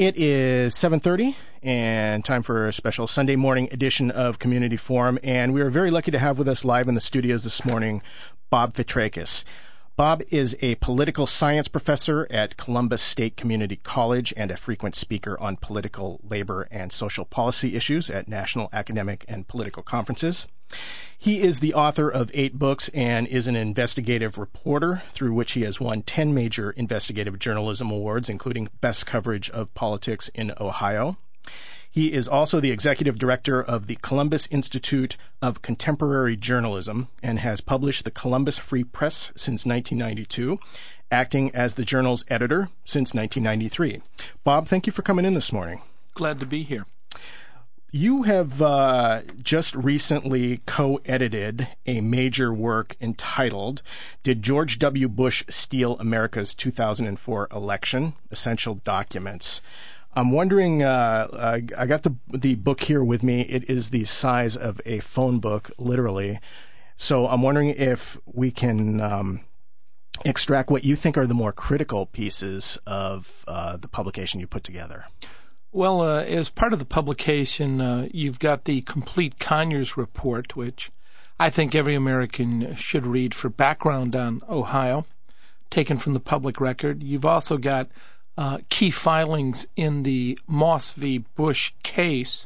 It is 7:30 and time for a special Sunday morning edition of Community Forum. And we are very lucky to have with us live in the studios this morning, Bob Fitrakis. Bob is a political science professor at Columbus State Community College and a frequent speaker on political, labor, and social policy issues at national academic and political conferences. He is the author of 8 books and is an investigative reporter, through which he has won 10 major investigative journalism awards, including Best Coverage of Politics in Ohio. He is also the executive director of the Columbus Institute of Contemporary Journalism and has published the Columbus Free Press since 1992, acting as the journal's editor since 1993. Bob, thank you for coming in this morning. Glad to be here. You have just recently co-edited a major work entitled, Did George W. Bush Steal America's 2004 Election? Essential Documents. I'm wondering, I got the book here with me. It is the size of a phone book, literally. So I'm wondering if we can extract what you think are the more critical pieces of the publication you put together. Well, as part of the publication, you've got the complete Conyers report, which I think every American should read for background on Ohio, taken from the public record. You've also got key filings in the Moss v. Bush case,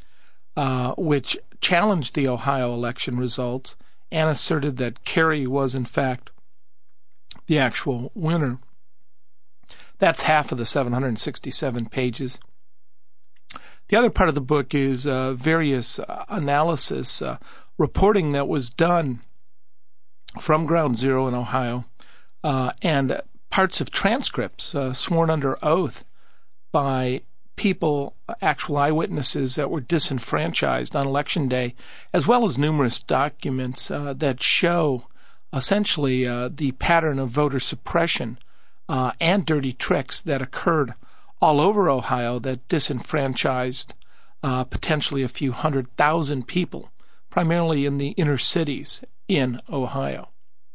which challenged the Ohio election results and asserted that Kerry was, in fact, the actual winner. That's half of the 767 pages. The other part of the book is various analysis, reporting that was done from Ground Zero in Ohio, and parts of transcripts sworn under oath by people, actual eyewitnesses that were disenfranchised on Election Day, as well as numerous documents that show essentially the pattern of voter suppression and dirty tricks that occurred all over Ohio that disenfranchised potentially a few 100,000 people, primarily in the inner cities in Ohio.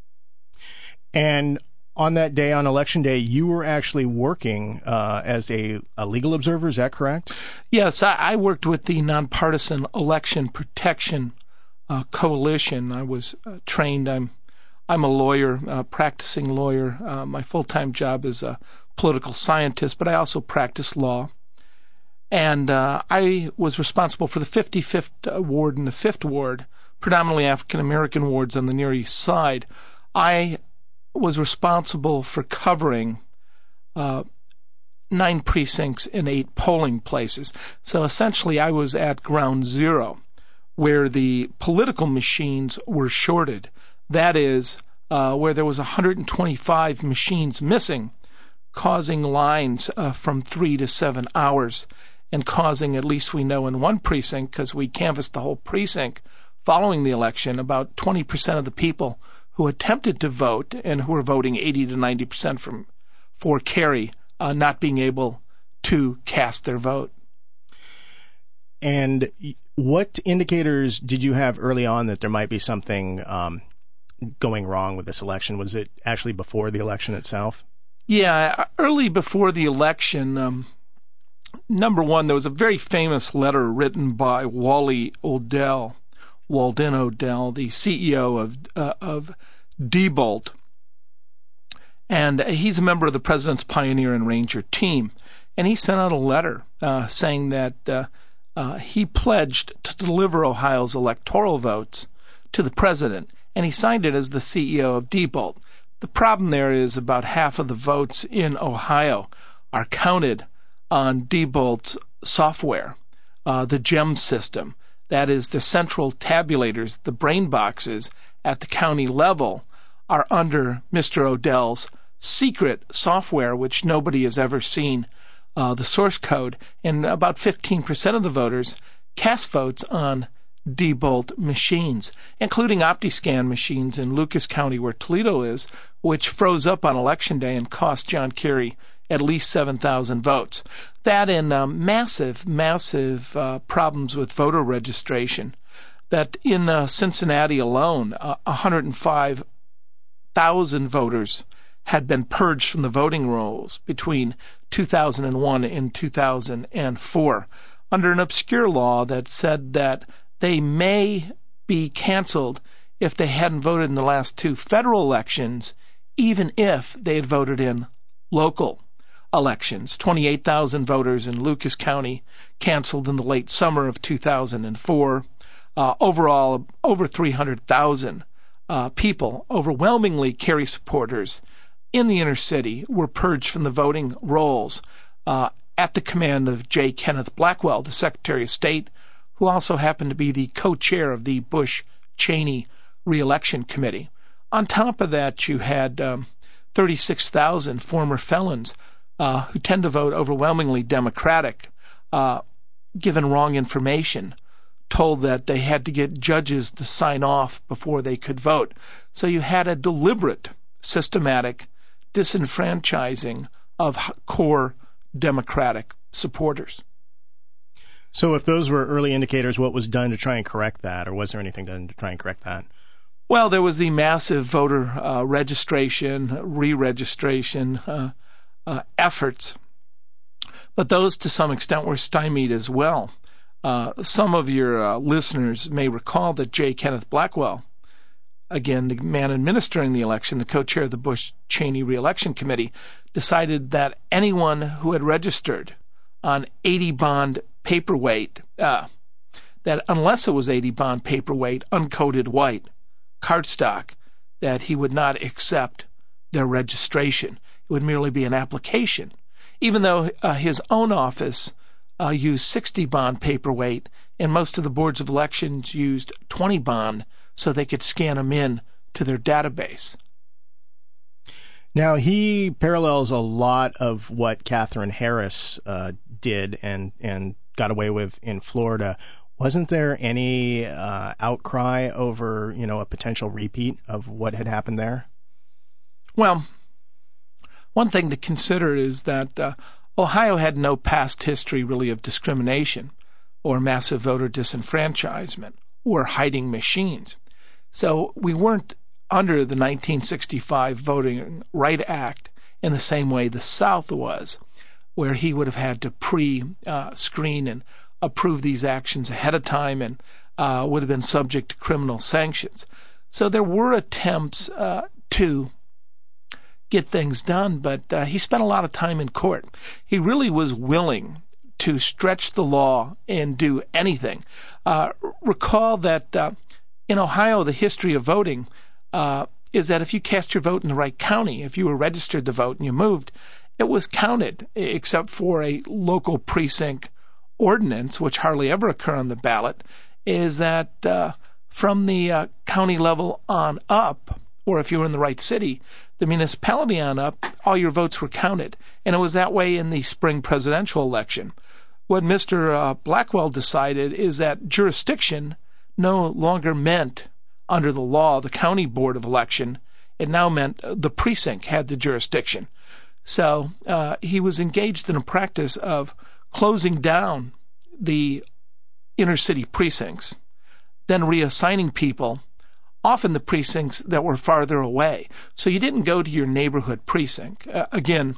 And on that day, on Election Day, you were actually working as a legal observer, is that correct? Yes, I worked with the Nonpartisan Election Protection Coalition. I was trained. I'm a lawyer, practicing lawyer. My full-time job is a political scientist, but I also practice law. And I was responsible for the 55th Ward and the 5th Ward, predominantly African-American wards on the Near East Side. I was responsible for covering 9 precincts and 8 polling places. So essentially I was at Ground Zero, where the political machines were shorted. That is, where there was 125 machines missing, causing lines from 3 to 7 hours, and causing, at least we know in one precinct, because we canvassed the whole precinct following the election, about 20% of the people who attempted to vote and who were voting 80 to 90% for Kerry not being able to cast their vote. And what indicators did you have early on that there might be something going wrong with this election? Was it actually before the election itself? Yeah, early before the election, number one, there was a very famous letter written by Walden Odell, the CEO of Diebold, and he's a member of the President's Pioneer and Ranger team, and he sent out a letter saying that he pledged to deliver Ohio's electoral votes to the President, and he signed it as the CEO of Diebold. The problem there is about half of the votes in Ohio are counted on Diebold's software, the GEM system. That is, the central tabulators, the brain boxes at the county level, are under Mr. Odell's secret software, which nobody has ever seen the source code. And about 15% of the voters cast votes on Diebold machines, including OptiScan machines in Lucas County, where Toledo is, which froze up on Election Day and cost John Kerry at least 7,000 votes. That and massive problems with voter registration. That in Cincinnati alone, 105,000 voters had been purged from the voting rolls between 2001 and 2004 under an obscure law that said that they may be canceled if they hadn't voted in the last 2 federal elections, even if they had voted in local elections. 28,000 voters in Lucas County canceled in the late summer of 2004. Overall, over 300,000 people, overwhelmingly Kerry supporters in the inner city, were purged from the voting rolls at the command of J. Kenneth Blackwell, the Secretary of State, who also happened to be the co-chair of the Bush-Cheney Re-election Committee. On top of that, you had 36,000 former felons who tend to vote overwhelmingly Democratic, given wrong information, told that they had to get judges to sign off before they could vote. So you had a deliberate, systematic disenfranchising of core Democratic supporters. So if those were early indicators, what was done to try and correct that, or was there anything done to try and correct that? Well, there was the massive voter registration, re-registration efforts, but those to some extent were stymied as well. Some of your listeners may recall that J. Kenneth Blackwell, again, the man administering the election, the co-chair of the Bush-Cheney Re-election Committee, decided that anyone who had registered on 80 bond paperweight, that unless it was 80 bond paperweight, uncoated white, cardstock, that he would not accept their registration. It would merely be an application, even though his own office used 60 bond paperweight, and most of the boards of elections used 20 bond so they could scan them in to their database. Now, he parallels a lot of what Katherine Harris did and got away with in Florida. Wasn't there any outcry over, a potential repeat of what had happened there? Well, one thing to consider is that Ohio had no past history really of discrimination or massive voter disenfranchisement or hiding machines. So we weren't under the 1965 Voting Rights Act in the same way the South was, where he would have had to pre-screen and approve these actions ahead of time and would have been subject to criminal sanctions. So there were attempts to get things done, but he spent a lot of time in court. He really was willing to stretch the law and do anything. Recall that in Ohio, the history of voting is that if you cast your vote in the right county, if you were registered to vote and you moved, it was counted, except for a local precinct ordinance, which hardly ever occur on the ballot, is that from the county level on up, or if you were in the right city, the municipality on up, all your votes were counted. And it was that way in the spring presidential election. What Mr. Blackwell decided is that jurisdiction no longer meant, under the law, the county board of election. It now meant the precinct had the jurisdiction. So he was engaged in a practice of closing down the inner city precincts, then reassigning people, often the precincts that were farther away. So you didn't go to your neighborhood precinct. Again,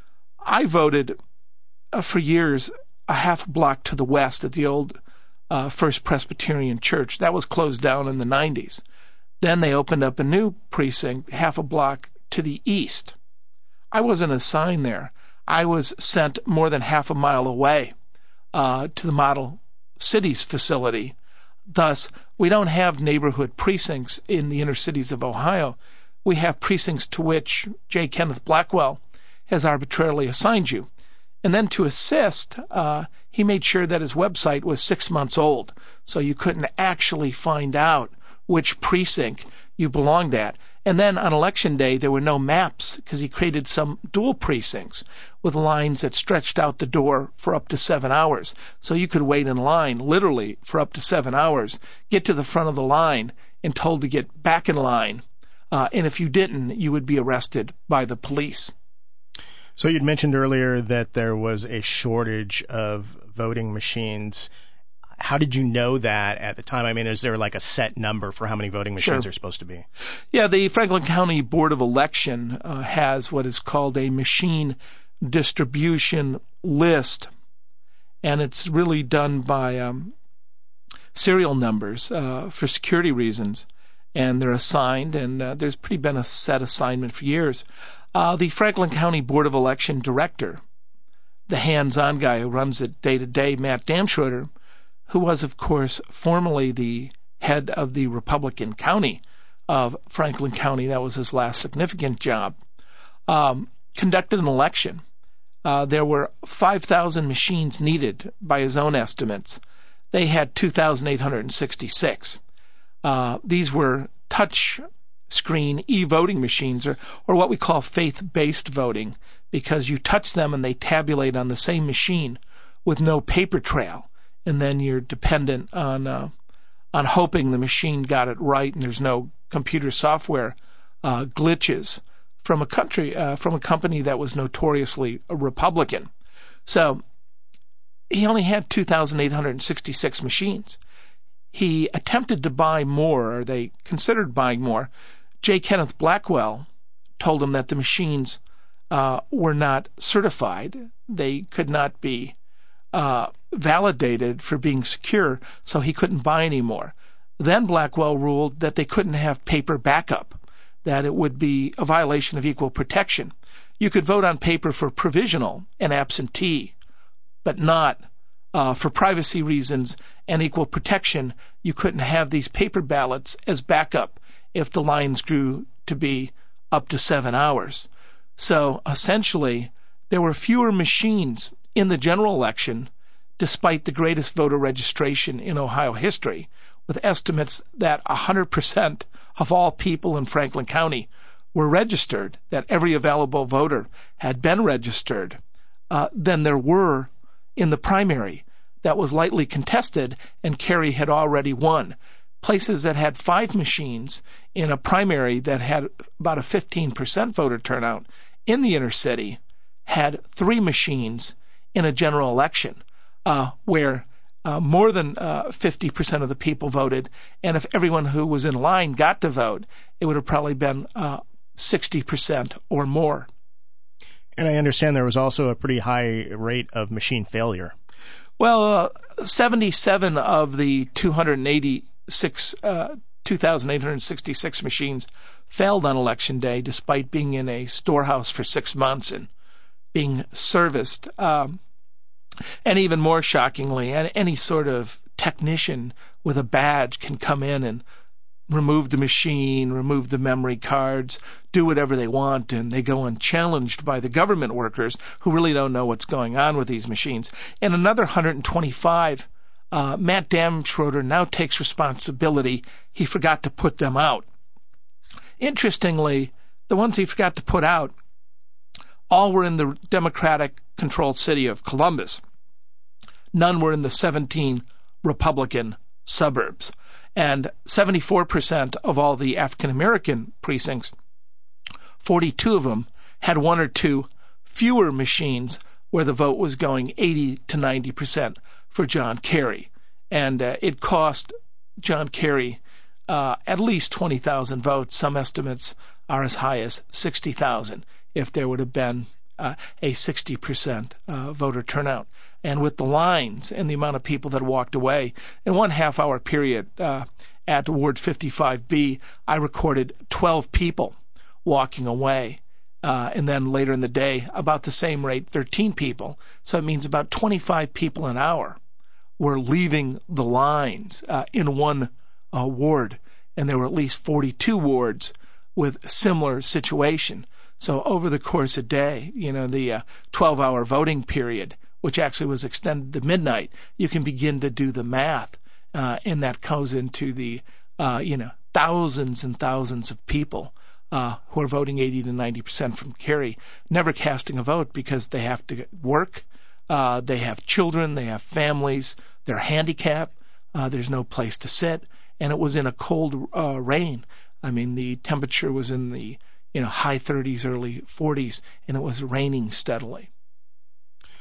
I voted for years a half block to the west at the old First Presbyterian Church. That was closed down in the 90s. Then they opened up a new precinct half a block to the east. I wasn't assigned there. I was sent more than half a mile away to the Model Cities facility. Thus, we don't have neighborhood precincts in the inner cities of Ohio. We have precincts to which J. Kenneth Blackwell has arbitrarily assigned you. And then to assist, he made sure that his website was 6 months old, so you couldn't actually find out which precinct you belonged at. And then on election day, there were no maps because he created some dual precincts with lines that stretched out the door for up to 7 hours. So you could wait in line literally for up to 7 hours, get to the front of the line and told to get back in line. And if you didn't, you would be arrested by the police. So you'd mentioned earlier that there was a shortage of voting machines. How did you know that at the time? I mean, is there like a set number for how many voting machines are supposed to be? Yeah, the Franklin County Board of Election has what is called a machine distribution list, and it's really done by serial numbers for security reasons, and they're assigned, and there's been a set assignment for years. The Franklin County Board of Election director, the hands-on guy who runs it day to day, Matt Damschroeder, who was, of course, formerly the head of the Republican county of Franklin County, that was his last significant job, conducted an election. There were 5,000 machines needed by his own estimates. They had 2,866. These were touch screen e-voting machines, or what we call faith-based voting, because you touch them and they tabulate on the same machine with no paper trail, and then you're dependent on hoping the machine got it right and there's no computer software glitches from a company that was notoriously a Republican. So he only had 2,866 machines. He attempted to buy more, or they considered buying more. J. Kenneth Blackwell told him that the machines were not certified. They could not be validated for being secure, so he couldn't buy any more. Then Blackwell ruled that they couldn't have paper backup, that it would be a violation of equal protection. You could vote on paper for provisional and absentee, but not for privacy reasons and equal protection. You couldn't have these paper ballots as backup if the lines grew to be up to 7 hours. So essentially, there were fewer machines in the general election, despite the greatest voter registration in Ohio history, with estimates that 100% of all people in Franklin County were registered, that every available voter had been registered, than there were in the primary that was lightly contested, and Kerry had already won. Places that had 5 machines in a primary that had about a 15% voter turnout in the inner city had 3 machines in a general election, where more than 50% of the people voted, and if everyone who was in line got to vote, it would have probably been 60% or more. And I understand there was also a pretty high rate of machine failure. Well, 77 of the 2,866 machines failed on Election Day, despite being in a storehouse for 6 months and being serviced. And even more shockingly, any sort of technician with a badge can come in and remove the machine, remove the memory cards, do whatever they want, and they go unchallenged by the government workers who really don't know what's going on with these machines. And another 125, Matt Damschroeder now takes responsibility. He forgot to put them out. Interestingly, the ones he forgot to put out all were in the Democratic-controlled city of Columbus. None were in the 17 Republican suburbs. And 74% of all the African-American precincts, 42 of them, had 1 or 2 fewer machines where the vote was going 80 to 90% for John Kerry. And it cost John Kerry at least 20,000 votes. Some estimates are as high as 60,000 if there would have been a 60% voter turnout. And with the lines and the amount of people that walked away, in 1 half-hour period at Ward 55B, I recorded 12 people walking away. And then later in the day, about the same rate, 13 people. So it means about 25 people an hour were leaving the lines in one ward. And there were at least 42 wards with a similar situation. So over the course of a day, the 12-hour voting period, which actually was extended to midnight, you can begin to do the math, and that goes into the, thousands and thousands of people who are voting 80 to 90% from Kerry, never casting a vote because they have to work, they have children, they have families, they're handicapped, there's no place to sit, and it was in a cold rain. I mean, the temperature was in the high 30s, early 40s, and it was raining steadily.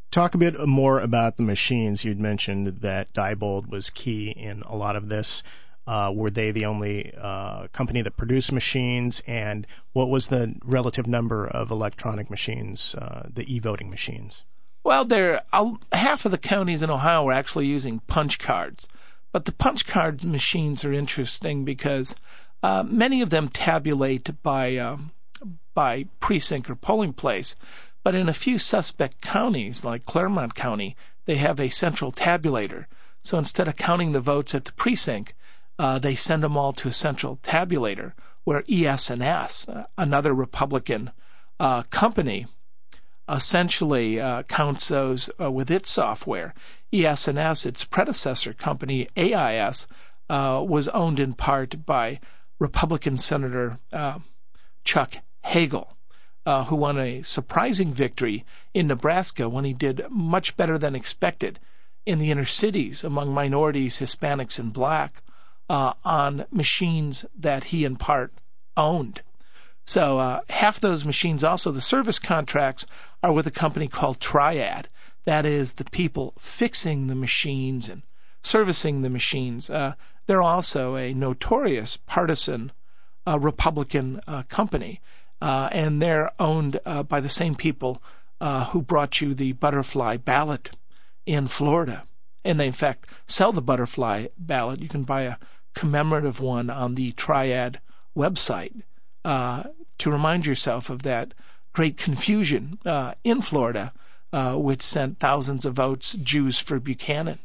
Talk a bit more about the machines. You'd mentioned that Diebold was key in a lot of this. Were they the only company that produced machines? And what was the relative number of electronic machines, the e-voting machines? Well, half of the counties in Ohio were actually using punch cards. But the punch card machines are interesting because many of them tabulate by precinct or polling place. But in a few suspect counties, like Claremont County, they have a central tabulator. So instead of counting the votes at the precinct, they send them all to a central tabulator where ES&S, another Republican company, essentially counts those with its software. ES&S, its predecessor company, AIS, was owned in part by Republican Senator Chuck Hagel, who won a surprising victory in Nebraska when he did much better than expected in the inner cities among minorities, Hispanics, and black on machines that he in part owned. So half those machines, also the service contracts, are with a company called Triad. That is the people fixing the machines and servicing the machines. They're also a notorious partisan Republican company. And they're owned by the same people who brought you the butterfly ballot in Florida. And they, in fact, sell the butterfly ballot. You can buy a commemorative one on the Triad website to remind yourself of that great confusion in Florida, which sent thousands of votes, Jews for Buchanan.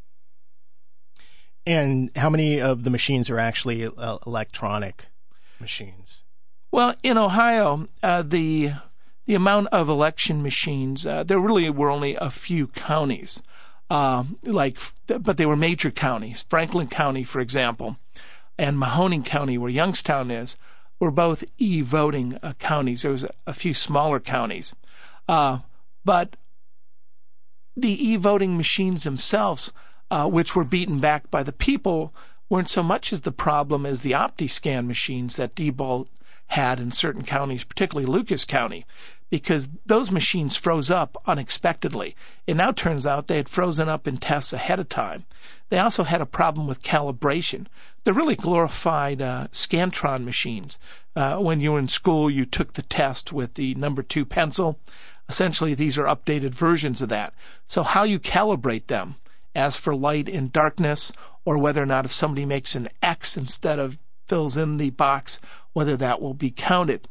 And how many of the machines are actually electronic machines? Well, in Ohio, the amount of election machines, there really were only a few counties, but they were major counties. Franklin County, for example, and Mahoning County, where Youngstown is, were both e-voting counties. There was a few smaller counties. But the e-voting machines themselves, which were beaten back by the people, weren't so much as the problem as the OptiScan machines that Diebold had in certain counties, particularly Lucas County, because those machines froze up unexpectedly. It now turns out they had frozen up in tests ahead of time. They also had a problem with calibration. They're really glorified Scantron machines. When you were in school, you took the test with the number 2 pencil. Essentially, these are updated versions of that. So how you calibrate them, as for light and darkness, or whether or not if somebody makes an X instead of fills in the box, whether that will be counted.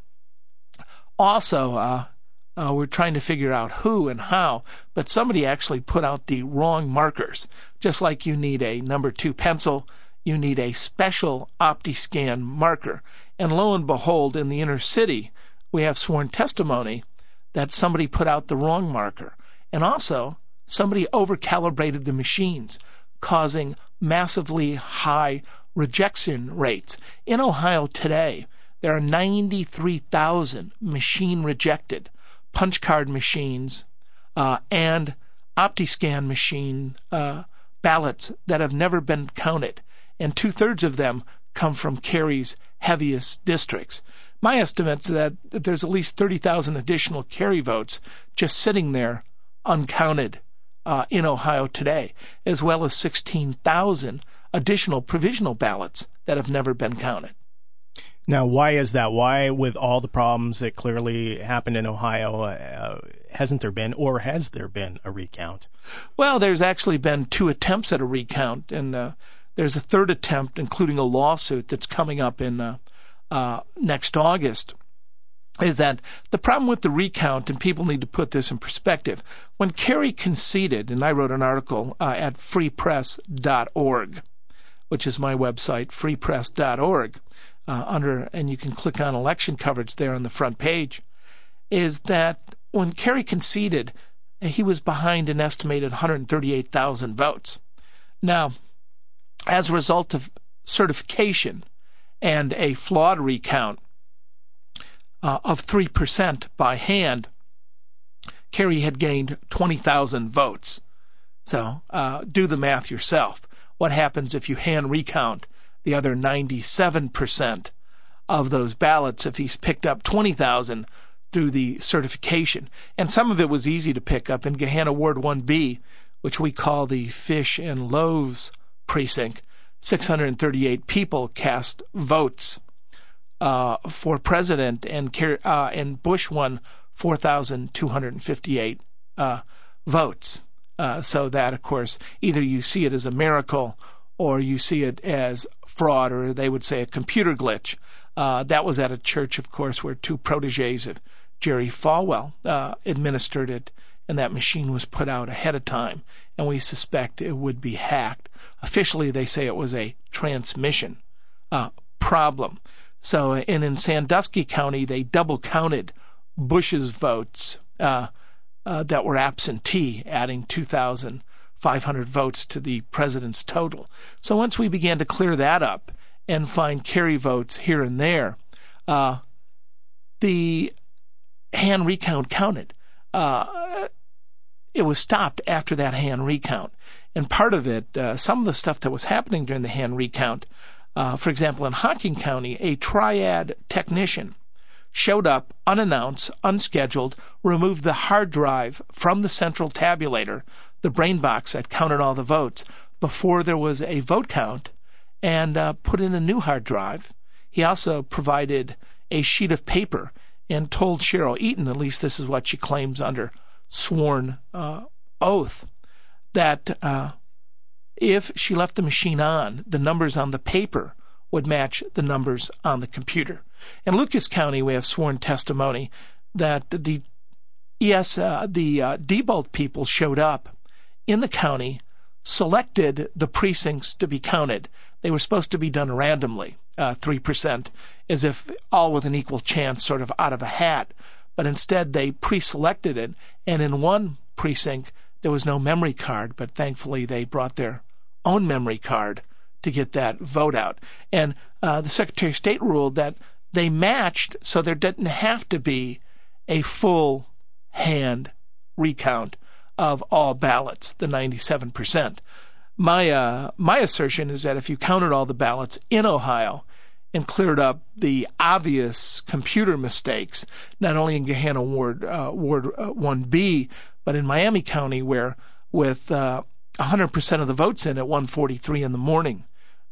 Also, we're trying to figure out who and how, but somebody actually put out the wrong markers. Just like you need a number 2 pencil, you need a special OptiScan marker. And lo and behold, in the inner city, we have sworn testimony that somebody put out the wrong marker. And also, somebody over-calibrated the machines, causing massively high rejection rates. In Ohio today, there are 93,000 machine-rejected punch card machines and OptiScan machine ballots that have never been counted, and 2/3 of them come from Kerry's heaviest districts. My estimate's that there's at least 30,000 additional Kerry votes just sitting there uncounted in Ohio today, as well as 16,000 additional provisional ballots that have never been counted. Now, why is that? Why, with all the problems that clearly happened in Ohio, hasn't there been, or has there been, a recount? Well, there's actually been 2 attempts at a recount, and there's a 3rd attempt, including a lawsuit that's coming up in next August. Is that the problem with the recount, and people need to put this in perspective. When Kerry conceded, and I wrote an article at freepress.org, which is my website, freepress.org, and you can click on election coverage there on the front page, is that when Kerry conceded, he was behind an estimated 138,000 votes. Now, as a result of certification and a flawed recount of 3% by hand, Kerry had gained 20,000 votes. So do the math yourself. What happens if you hand recount the other 97% of those ballots? If he's picked up 20,000, through the certification. And some of it was easy to pick up. In Gahanna Ward 1B, which we call the Fish and Loaves precinct, 638 people cast votes for president, and Bush won 4,258 votes. So that, of course, either you see it as a miracle or you see it as fraud, or they would say a computer glitch. That was at a church, of course, where two protégés of Jerry Falwell administered it, and that machine was put out ahead of time, and we suspect it would be hacked. Officially, they say it was a transmission problem. So, and in Sandusky County, they double-counted Bush's votes that were absentee, adding 2,500 votes to the president's total. So once we began to clear that up and find Kerry votes here and there, the hand recount counted. It was stopped after that hand recount. And part of it, some of the stuff that was happening during the hand recount, for example, in Hocking County, a triad technician showed up unannounced, unscheduled, removed the hard drive from the central tabulator, the brain box that counted all the votes, before there was a vote count, and put in a new hard drive. He also provided a sheet of paper and told Cheryl Eaton, at least this is what she claims under sworn oath, that if she left the machine on, the numbers on the paper would match the numbers on the computer. In Lucas County, we have sworn testimony that the Diebold people showed up in the county, selected the precincts to be counted. They were supposed to be done randomly, 3%, as if all with an equal chance, sort of out of a hat. But instead, they pre-selected it, and in one precinct, there was no memory card, but thankfully they brought their own memory card to get that vote out. And the Secretary of State ruled that they matched, so there didn't have to be a full hand recount of all ballots, the 97%. My assertion is that if you counted all the ballots in Ohio and cleared up the obvious computer mistakes, not only in Gahanna Ward 1B, but in Miami County, where with 100% of the votes in at 1:43 in the morning,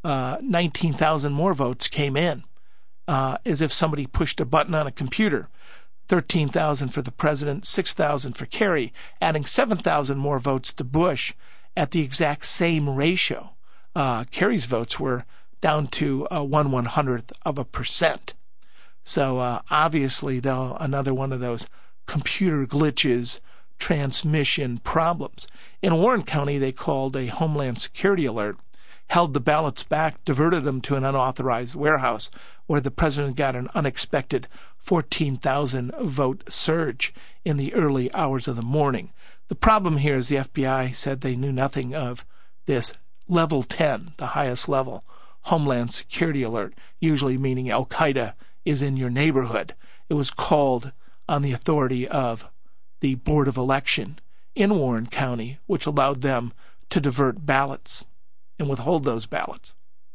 19,000 more votes came in, as if somebody pushed a button on a computer. 13,000 for the president, 6,000 for Kerry, adding 7,000 more votes to Bush at the exact same ratio. Kerry's votes were down to 1/100th of a percent. So obviously, though, another one of those computer glitches, transmission problems. In Warren County, they called a Homeland Security alert, held the ballots back, diverted them to an unauthorized warehouse, where the president got an unexpected 14,000 vote surge in the early hours of the morning. The problem here is the FBI said they knew nothing of this level 10, the highest level, Homeland Security alert, usually meaning Al-Qaeda is in your neighborhood. It was called on the authority of the Board of Election in Warren County, which allowed them to divert ballots and withhold those ballots.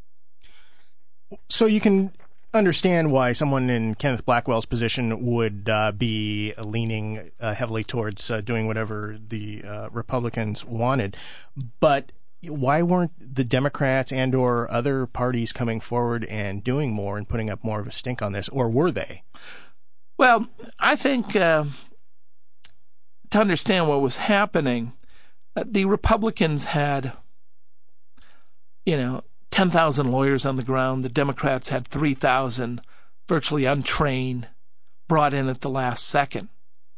So you can understand why someone in Kenneth Blackwell's position would be leaning heavily towards doing whatever the Republicans wanted. But why weren't the Democrats and or other parties coming forward and doing more and putting up more of a stink on this, or were they? Well, I think to understand what was happening, the Republicans had, 10,000 lawyers on the ground. The Democrats had 3,000, virtually untrained, brought in at the last second.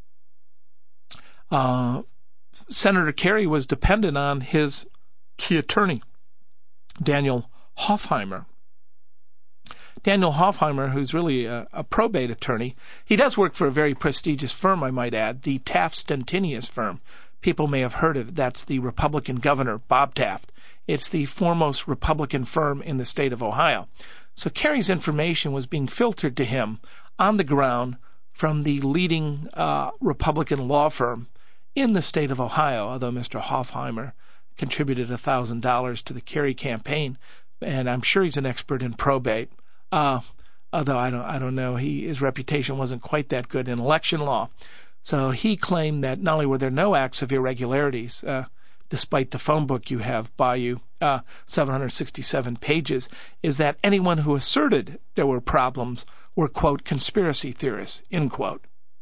Senator Kerry was dependent on his key attorney, Daniel Hofheimer. Daniel Hofheimer, who's really a probate attorney, he does work for a very prestigious firm, I might add, the Taft Stentinius firm. People may have heard of it. That's the Republican governor, Bob Taft. It's the foremost Republican firm in the state of Ohio. So Kerry's information was being filtered to him on the ground from the leading Republican law firm in the state of Ohio, although Mr. Hofheimer contributed $1,000 to the Kerry campaign, and I'm sure he's an expert in probate. although I don't know, his reputation wasn't quite that good in election law. So he claimed that not only were there no acts of irregularities, despite the phone book you have by you, 767 pages, is that anyone who asserted there were problems were, quote, conspiracy theorists, end quote.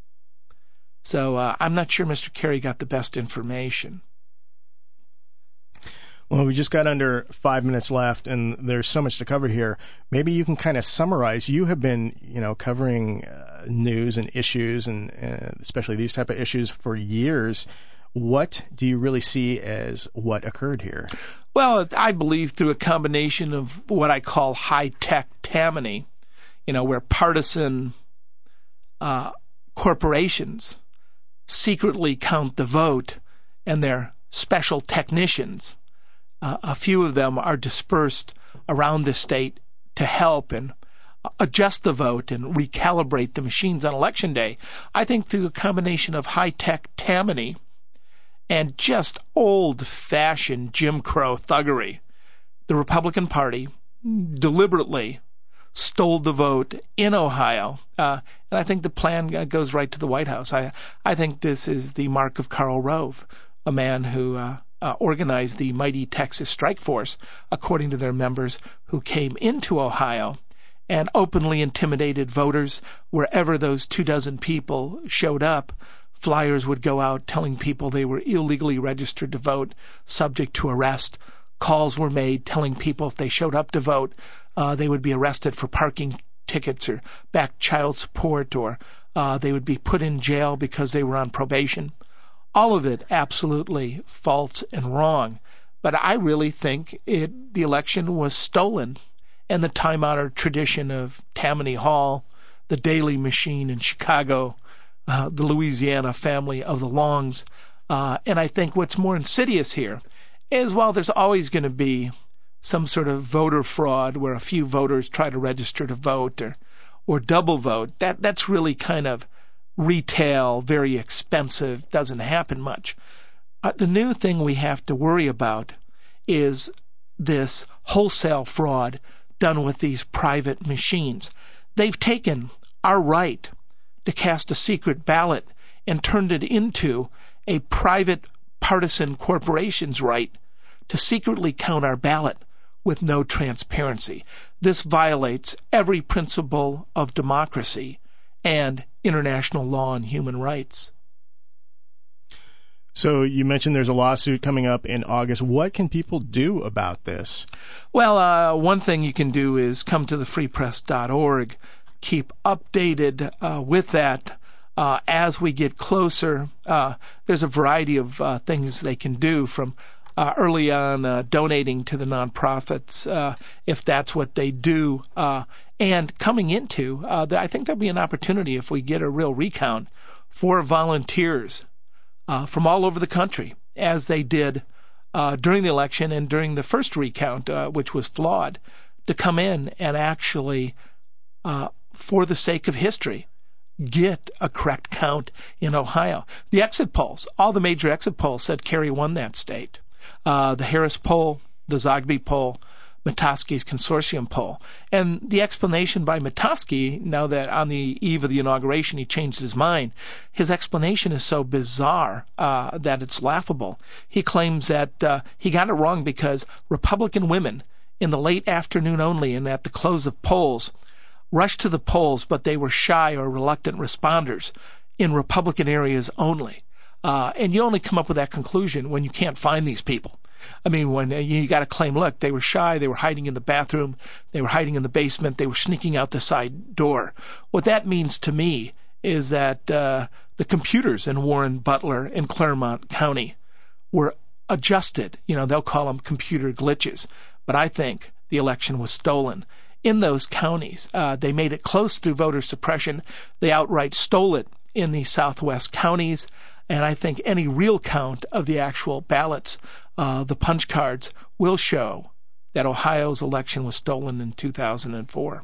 So I'm not sure Mr. Kerry got the best information. Well, we just got under 5 minutes left, and there's so much to cover here. Maybe you can kind of summarize. You have been, covering news and issues, and especially these type of issues for years. What do you really see as what occurred here? Well, I believe through a combination of what I call high-tech Tammany, where partisan corporations secretly count the vote, and they're special technicians. A few of them are dispersed around the state to help and adjust the vote and recalibrate the machines on Election Day. I think through a combination of high-tech Tammany and just old-fashioned Jim Crow thuggery, the Republican Party deliberately stole the vote in Ohio, and I think the plan goes right to the White House. I think this is the mark of Karl Rove, a man who organized the mighty Texas Strike Force, according to their members, who came into Ohio and openly intimidated voters. Wherever those 24 people showed up, flyers would go out telling people they were illegally registered to vote, subject to arrest. Calls were made telling people if they showed up to vote, they would be arrested for parking tickets or back child support, or they would be put in jail because they were on probation. All of it absolutely false and wrong. But I really think the election was stolen, and the time-honored tradition of Tammany Hall, the Daily Machine in Chicago, the Louisiana family of the Longs. And I think what's more insidious here is, while there's always going to be some sort of voter fraud where a few voters try to register to vote or double vote, that's really kind of retail, very expensive, doesn't happen much. The new thing we have to worry about is this wholesale fraud done with these private machines. They've taken our right to cast a secret ballot and turned it into a private partisan corporation's right to secretly count our ballot with no transparency. This violates every principle of democracy and international law and human rights. So you mentioned there's a lawsuit coming up in August. What can people do about this? Well, one thing you can do is come to thefreepress.org, keep updated with that. As we get closer, there's a variety of things they can do, from early on donating to the nonprofits, if that's what they do. And coming into, I think there'll be an opportunity, if we get a real recount, for volunteers from all over the country, as they did during the election and during the first recount, which was flawed, to come in and actually, for the sake of history, get a correct count in Ohio. The exit polls, all the major exit polls said Kerry won that state. The Harris poll, the Zogby poll, Metoskey's consortium poll. And the explanation by Metosky, now that on the eve of the inauguration he changed his mind, his explanation is so bizarre that it's laughable. He claims that he got it wrong because Republican women, in the late afternoon only and at the close of polls, rushed to the polls, but they were shy or reluctant responders in Republican areas only. And you only come up with that conclusion when you can't find these people. I mean, when you got to claim, look, they were shy, they were hiding in the bathroom, they were hiding in the basement, they were sneaking out the side door. What that means to me is that the computers in Warren, Butler, and Claremont County were adjusted. They'll call them computer glitches. But I think the election was stolen. In those counties, they made it close through voter suppression. They outright stole it in the southwest counties. And I think any real count of the actual ballots, the punch cards, will show that Ohio's election was stolen in 2004.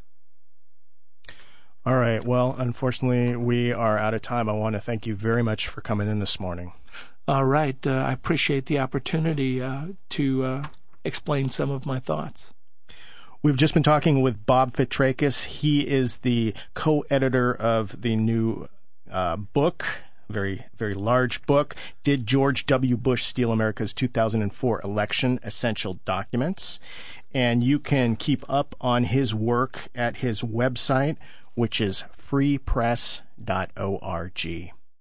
All right. Well, unfortunately, we are out of time. I want to thank you very much for coming in this morning. All right. I appreciate the opportunity to explain some of my thoughts. We've just been talking with Bob Fitrakis. He is the co-editor of the new book, very, very large book, Did George W. Bush Steal America's 2004 Election? Essential Documents. And you can keep up on his work at his website, which is freepress.org.